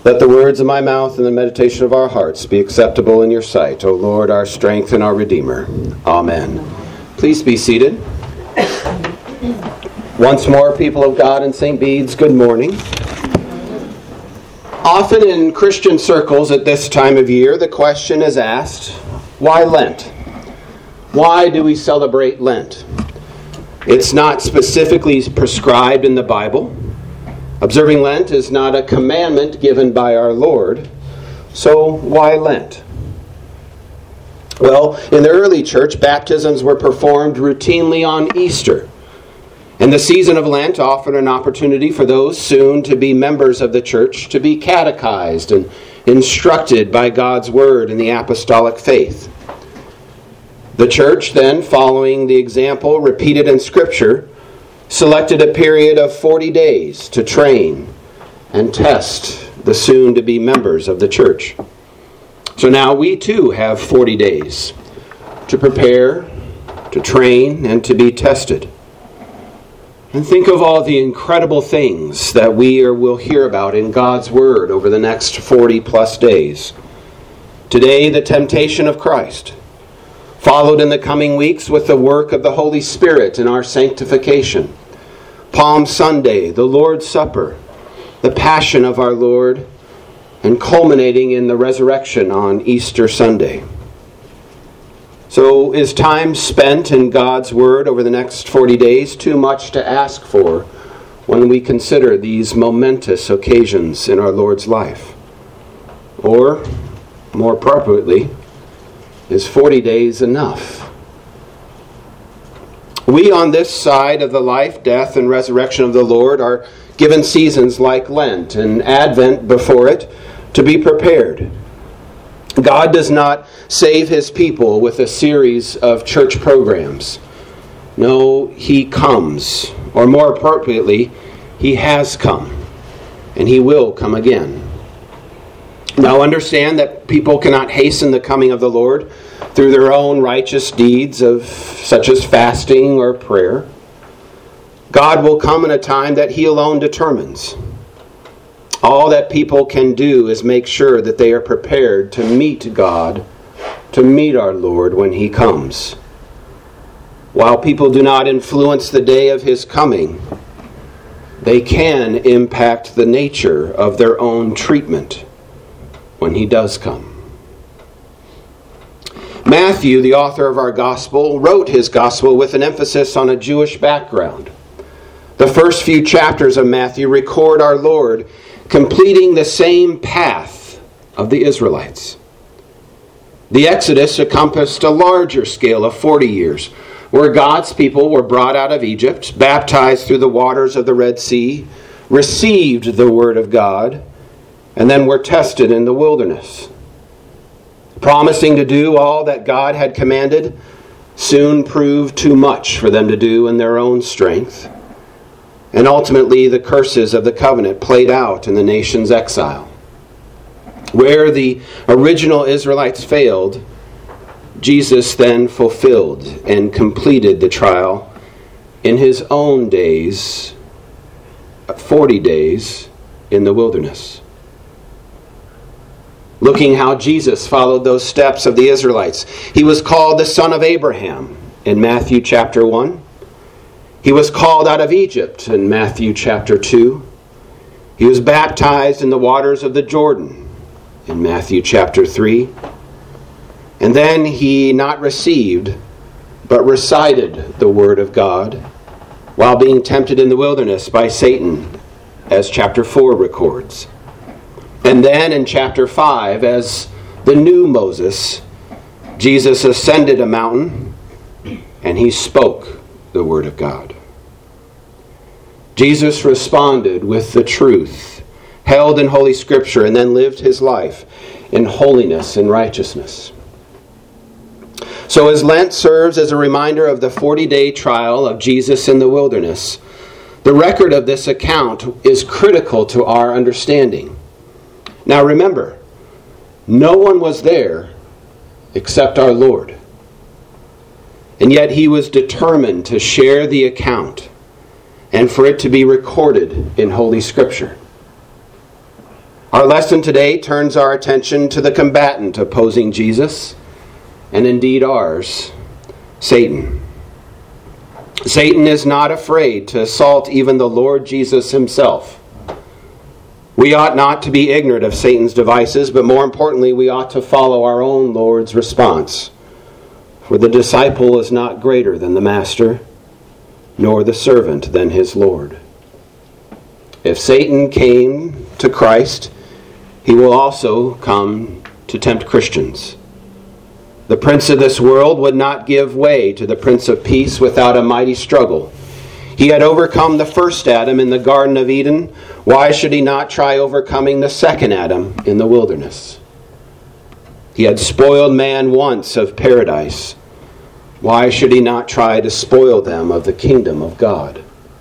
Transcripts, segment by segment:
Let the words of my mouth and the meditation of our hearts be acceptable in your sight, O Lord, our strength and our Redeemer. Amen. Please be seated. Once more, people of God in St. Bede's, good morning. Often in Christian circles at this time of year, the question is asked, why Lent? Why do we celebrate Lent? It's not specifically prescribed in the Bible. Observing Lent is not a commandment given by our Lord. So why Lent? Well, in the early church, baptisms were performed routinely on Easter. And the season of Lent offered an opportunity for those soon to be members of the church to be catechized and instructed by God's Word in the apostolic faith. The church then, following the example repeated in Scripture, selected a period of 40 days to train and test the soon-to-be members of the church. So now we too have 40 days to prepare, to train, and to be tested. And think of all the incredible things that we will hear about in God's Word over the next 40 plus days. Today, the temptation of Christ, followed in the coming weeks with the work of the Holy Spirit in our sanctification. Palm Sunday, the Lord's Supper, the Passion of our Lord, and culminating in the resurrection on Easter Sunday. So is time spent in God's Word over the next 40 days too much to ask for when we consider these momentous occasions in our Lord's life? Or, more appropriately, is 40 days enough? We on this side of the life, death, and resurrection of the Lord are given seasons like Lent and Advent before it to be prepared. God does not save His people with a series of church programs. No, He comes, or more appropriately, He has come, and He will come again. Now understand that people cannot hasten the coming of the Lord through their own righteous deeds such as fasting or prayer. God will come in a time that He alone determines. All that people can do is make sure that they are prepared to meet God, to meet our Lord when He comes. While people do not influence the day of His coming, they can impact the nature of their own treatment when He does come. Matthew, the author of our gospel, wrote his gospel with an emphasis on a Jewish background. The first few chapters of Matthew record our Lord completing the same path of the Israelites. The Exodus encompassed a larger scale of 40 years, where God's people were brought out of Egypt, baptized through the waters of the Red Sea, received the Word of God, and then were tested in the wilderness. Promising to do all that God had commanded soon proved too much for them to do in their own strength. And ultimately, the curses of the covenant played out in the nation's exile. Where the original Israelites failed, Jesus then fulfilled and completed the trial in His own days, 40 days in the wilderness. Looking how Jesus followed those steps of the Israelites. He was called the son of Abraham in Matthew chapter 1. He was called out of Egypt in Matthew chapter 2. He was baptized in the waters of the Jordan in Matthew chapter 3. And then he not received, but recited the Word of God while being tempted in the wilderness by Satan, as chapter 4 records. And then in chapter 5, as the new Moses, Jesus ascended a mountain and He spoke the Word of God. Jesus responded with the truth held in Holy Scripture and then lived His life in holiness and righteousness. So as Lent serves as a reminder of the 40-day trial of Jesus in the wilderness, the record of this account is critical to our understanding. Now remember, no one was there except our Lord. And yet He was determined to share the account and for it to be recorded in Holy Scripture. Our lesson today turns our attention to the combatant opposing Jesus, and indeed ours, Satan. Satan is not afraid to assault even the Lord Jesus himself. We ought not to be ignorant of Satan's devices, but more importantly, we ought to follow our own Lord's response. For the disciple is not greater than the master, nor the servant than his Lord. If Satan came to Christ, he will also come to tempt Christians. The prince of this world would not give way to the Prince of Peace without a mighty struggle. He had overcome the first Adam in the Garden of Eden. Why should he not try overcoming the second Adam in the wilderness? He had spoiled man once of paradise. Why should he not try to spoil them of the kingdom of God?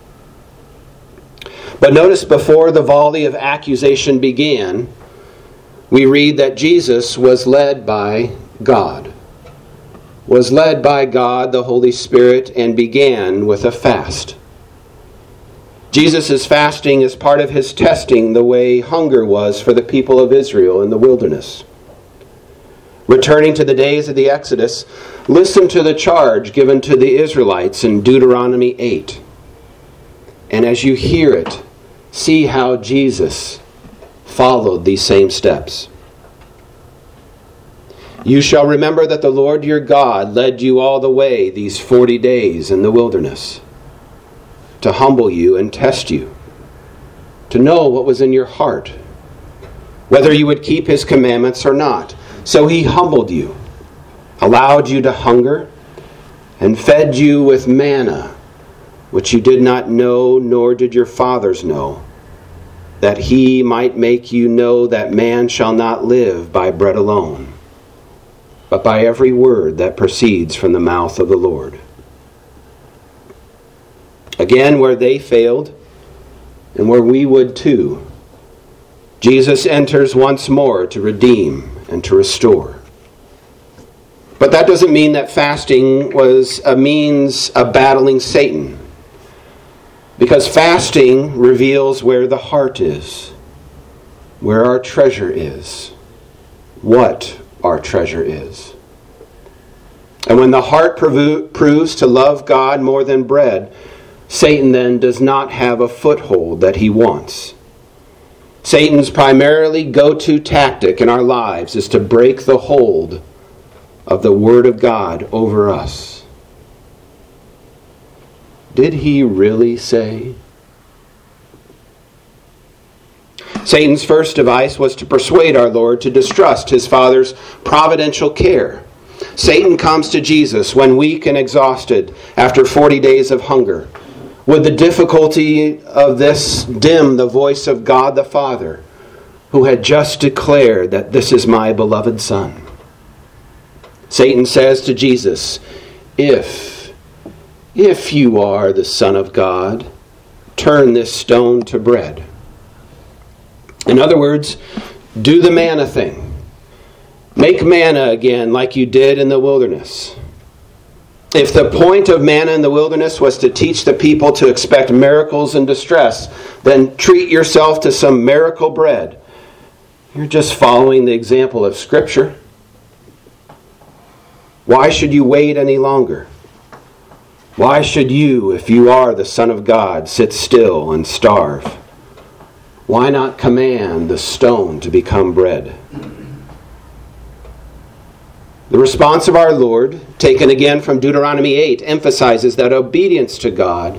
But notice before the volley of accusation began, we read that Jesus was led by God. Was led by God, the Holy Spirit, and began with a fast. Jesus' fasting is part of his testing the way hunger was for the people of Israel in the wilderness. Returning to the days of the Exodus, listen to the charge given to the Israelites in Deuteronomy 8. And as you hear it, see how Jesus followed these same steps. You shall remember that the Lord your God led you all the way these 40 days in the wilderness, to humble you and test you, to know what was in your heart, whether you would keep his commandments or not. So he humbled you, allowed you to hunger, and fed you with manna, which you did not know, nor did your fathers know, that he might make you know that man shall not live by bread alone, but by every word that proceeds from the mouth of the Lord. Again, where they failed, and where we would too, Jesus enters once more to redeem and to restore. But that doesn't mean that fasting was a means of battling Satan, because fasting reveals where the heart is, where our treasure is, what our treasure is. And when the heart proves to love God more than bread, Satan then does not have a foothold that he wants. Satan's primarily go-to tactic in our lives is to break the hold of the Word of God over us. Did he really say? Satan's first device was to persuade our Lord to distrust his Father's providential care. Satan comes to Jesus when weak and exhausted after 40 days of hunger. Would the difficulty of this dim the voice of God the Father, who had just declared that this is my beloved Son? Satan says to Jesus, if you are the Son of God, turn this stone to bread. In other words, do the manna thing. Make manna again like you did in the wilderness. If the point of manna in the wilderness was to teach the people to expect miracles in distress, then treat yourself to some miracle bread. You're just following the example of Scripture. Why should you wait any longer? Why should you, if you are the Son of God, sit still and starve? Why not command the stone to become bread? The response of our Lord, taken again from Deuteronomy 8, emphasizes that obedience to God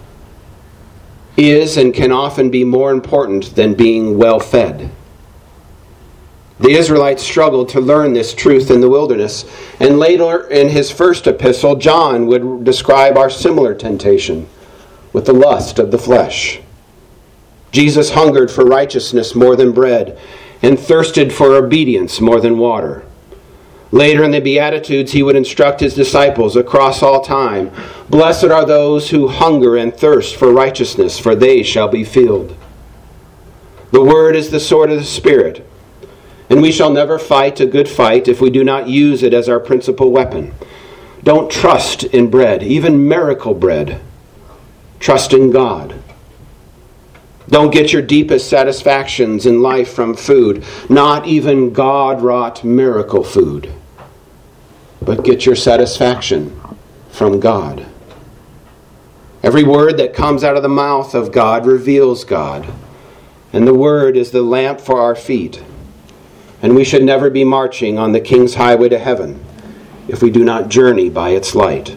is and can often be more important than being well fed. The Israelites struggled to learn this truth in the wilderness, and later in his first epistle, John would describe our similar temptation with the lust of the flesh. Jesus hungered for righteousness more than bread, and thirsted for obedience more than water. Later in the Beatitudes, he would instruct his disciples across all time, "Blessed are those who hunger and thirst for righteousness, for they shall be filled." The Word is the sword of the Spirit, and we shall never fight a good fight if we do not use it as our principal weapon. Don't trust in bread, even miracle bread. Trust in God. Don't get your deepest satisfactions in life from food, not even God-wrought miracle food. But get your satisfaction from God. Every word that comes out of the mouth of God reveals God. And the Word is the lamp for our feet. And we should never be marching on the King's highway to heaven if we do not journey by its light.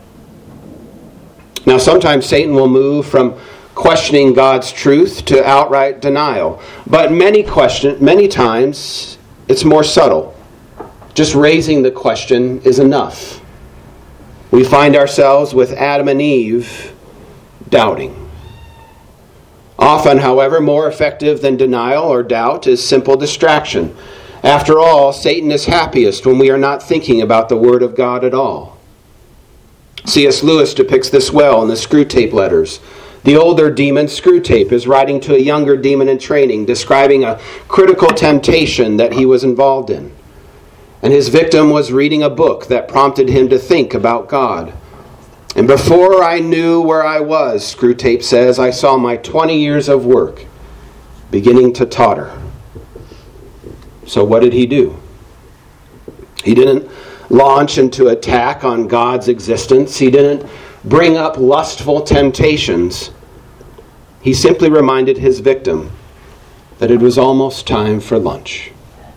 Now, sometimes Satan will move from questioning God's truth to outright denial. But many times it's more subtle. Just raising the question is enough. We find ourselves with Adam and Eve doubting. Often, however, more effective than denial or doubt is simple distraction. After all, Satan is happiest when we are not thinking about the Word of God at all. C.S. Lewis depicts this well in the Screwtape Letters. The older demon, Screwtape, is writing to a younger demon in training, describing a critical temptation that he was involved in. And his victim was reading a book that prompted him to think about God. And before I knew where I was, Screwtape says, I saw my 20 years of work beginning to totter. So what did he do? He didn't launch into attack on God's existence. He didn't bring up lustful temptations. He simply reminded his victim that it was almost time for lunch.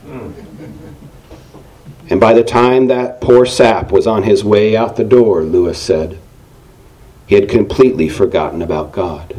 And by the time that poor sap was on his way out the door, Lewis said, he had completely forgotten about God.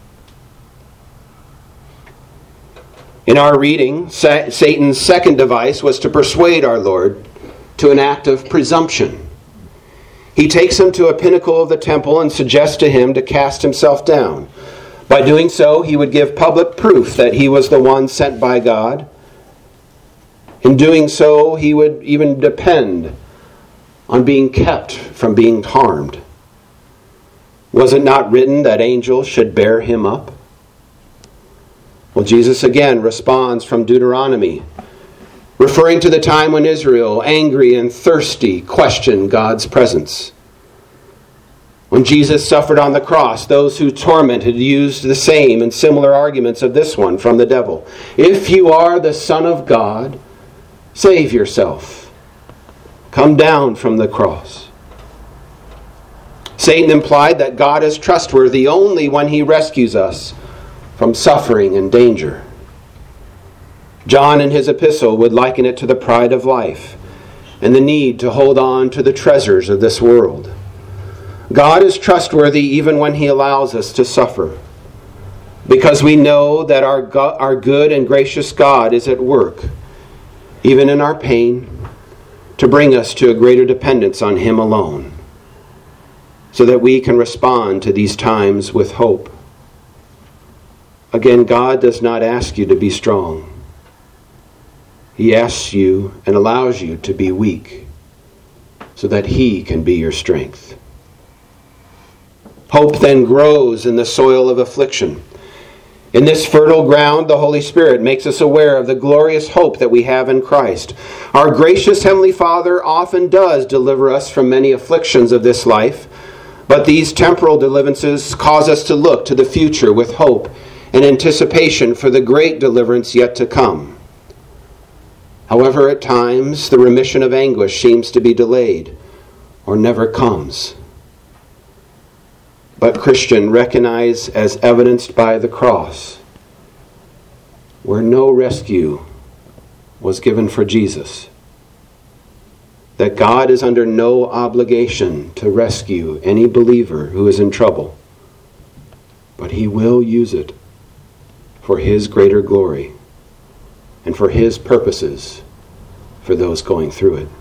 In our reading, Satan's second device was to persuade our Lord to an act of presumption. He takes him to a pinnacle of the temple and suggests to him to cast himself down. By doing so, he would give public proof that he was the one sent by God. In doing so, he would even depend on being kept from being harmed. Was it not written that angels should bear him up? Well, Jesus again responds from Deuteronomy, referring to the time when Israel, angry and thirsty, questioned God's presence. When Jesus suffered on the cross, those who tormented used the same and similar arguments of this one from the devil. If you are the Son of God, save yourself. Come down from the cross. Satan implied that God is trustworthy only when he rescues us from suffering and danger. John in his epistle would liken it to the pride of life and the need to hold on to the treasures of this world. God is trustworthy even when he allows us to suffer, because we know that our good and gracious God is at work, even in our pain, to bring us to a greater dependence on him alone, so that we can respond to these times with hope. Again, God does not ask you to be strong. He asks you and allows you to be weak, so that he can be your strength. Hope then grows in the soil of affliction. In this fertile ground, the Holy Spirit makes us aware of the glorious hope that we have in Christ. Our gracious Heavenly Father often does deliver us from many afflictions of this life, but these temporal deliverances cause us to look to the future with hope and anticipation for the great deliverance yet to come. However, at times, the remission of anguish seems to be delayed or never comes. But Christian, recognize, as evidenced by the cross, where no rescue was given for Jesus, that God is under no obligation to rescue any believer who is in trouble, but he will use it for his greater glory and for his purposes for those going through it.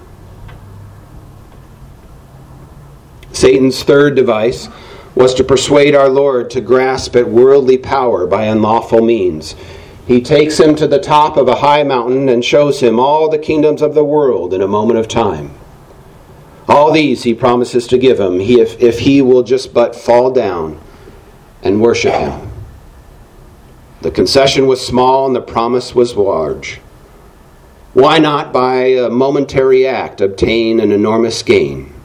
Satan's third device was to persuade our Lord to grasp at worldly power by unlawful means. He takes him to the top of a high mountain and shows him all the kingdoms of the world in a moment of time. All these he promises to give him if he will just but fall down and worship him. The concession was small and the promise was large. Why not by a momentary act obtain an enormous gain?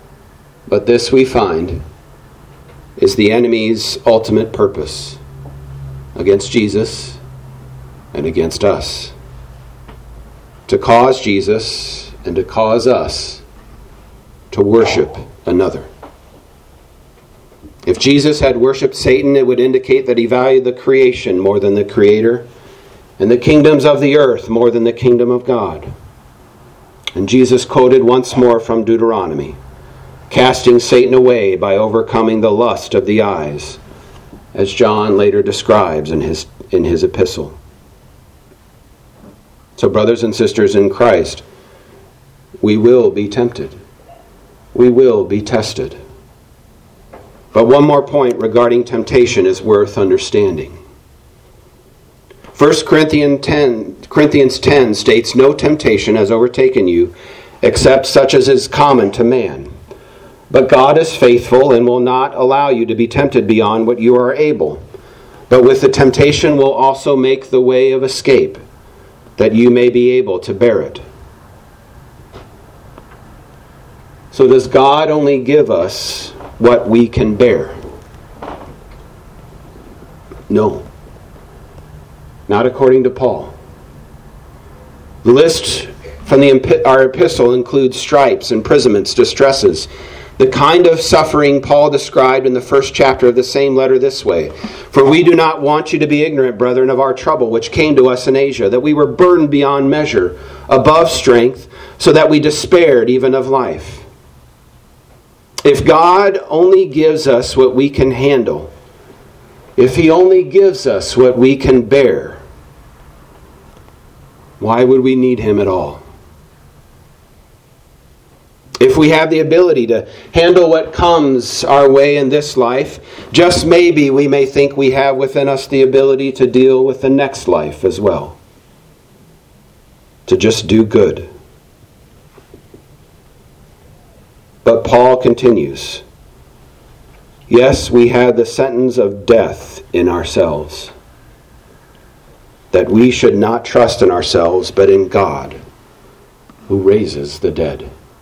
But this, we find, is the enemy's ultimate purpose. against Jesus and against us. To cause Jesus and to cause us to worship another. If Jesus had worshipped Satan, it would indicate that he valued the creation more than the Creator, and the kingdoms of the earth more than the kingdom of God. And Jesus quoted once more from Deuteronomy, casting Satan away by overcoming the lust of the eyes, as John later describes in his epistle. So, brothers and sisters in Christ, we will be tempted. We will be tested. But one more point regarding temptation is worth understanding. 1 Corinthians 10 states, "No temptation has overtaken you, except such as is common to man. But God is faithful and will not allow you to be tempted beyond what you are able. But with the temptation will also make the way of escape, that you may be able to bear it." So does God only give us what we can bear? No. Not according to Paul. The list from our epistle includes stripes, imprisonments, distresses, the kind of suffering Paul described in the first chapter of the same letter this way. "For we do not want you to be ignorant, brethren, of our trouble which came to us in Asia, that we were burdened beyond measure, above strength, so that we despaired even of life." If God only gives us what we can handle, if He only gives us what we can bear, why would we need Him at all? If we have the ability to handle what comes our way in this life, just maybe we may think we have within us the ability to deal with the next life as well. To just do good. But Paul continues, "Yes, we had the sentence of death in ourselves, that we should not trust in ourselves, but in God, who raises the dead."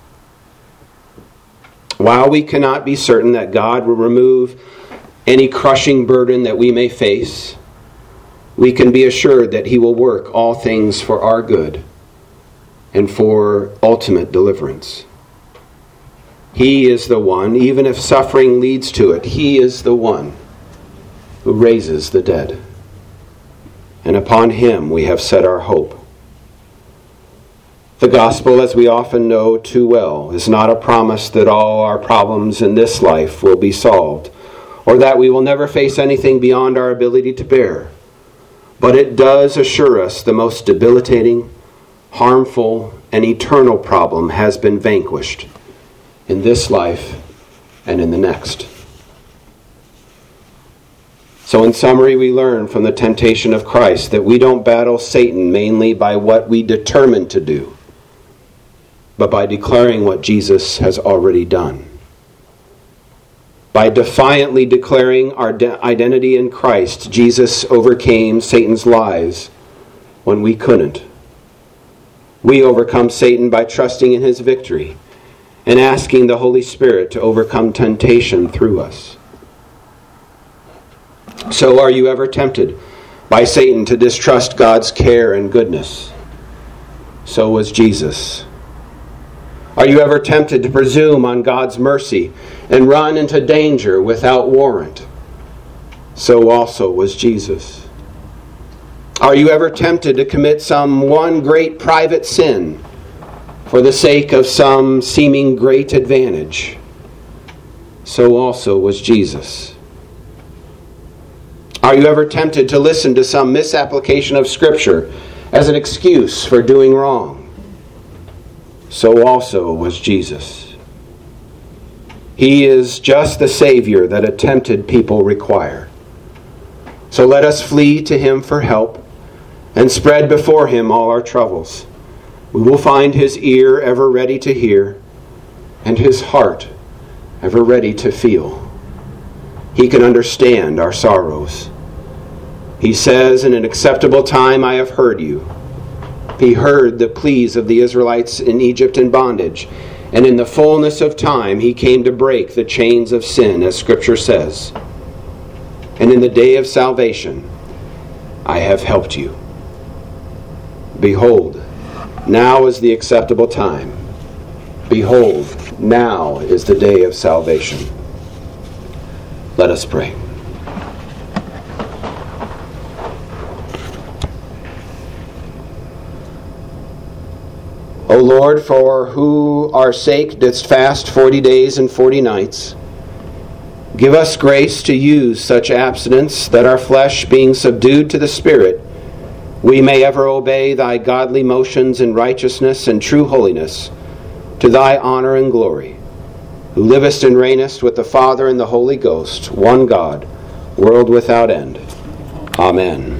While we cannot be certain that God will remove any crushing burden that we may face, we can be assured that He will work all things for our good and for ultimate deliverance. He is the one, even if suffering leads to it, He is the one who raises the dead. And upon Him we have set our hope. The gospel, as we often know too well, is not a promise that all our problems in this life will be solved, or that we will never face anything beyond our ability to bear. But it does assure us the most debilitating, harmful, and eternal problem has been vanquished in this life and in the next. So in summary, we learn from the temptation of Christ that we don't battle Satan mainly by what we determine to do, but by declaring what Jesus has already done. By defiantly declaring our identity in Christ, Jesus overcame Satan's lies when we couldn't. We overcome Satan by trusting in His victory and asking the Holy Spirit to overcome temptation through us. So are you ever tempted by Satan to distrust God's care and goodness? So was Jesus. Are you ever tempted to presume on God's mercy and run into danger without warrant? So also was Jesus. Are you ever tempted to commit some one great private sin for the sake of some seeming great advantage? So also was Jesus. Are you ever tempted to listen to some misapplication of Scripture as an excuse for doing wrong? So also was Jesus. He is just the Savior that a tempted people require. So let us flee to Him for help and spread before Him all our troubles. We will find His ear ever ready to hear and His heart ever ready to feel. He can understand our sorrows. He says, "In an acceptable time I have heard you." He heard the pleas of the Israelites in Egypt in bondage, and in the fullness of time He came to break the chains of sin, as Scripture says. And in the day of salvation I have helped you. Behold, now is the acceptable time. Behold, now is the day of salvation. Let us pray. O Lord, for whose our sake didst fast 40 days and 40 nights, give us grace to use such abstinence that our flesh, being subdued to the Spirit, we may ever obey thy godly motions in righteousness and true holiness, to thy honor and glory, who livest and reignest with the Father and the Holy Ghost, one God, world without end. Amen.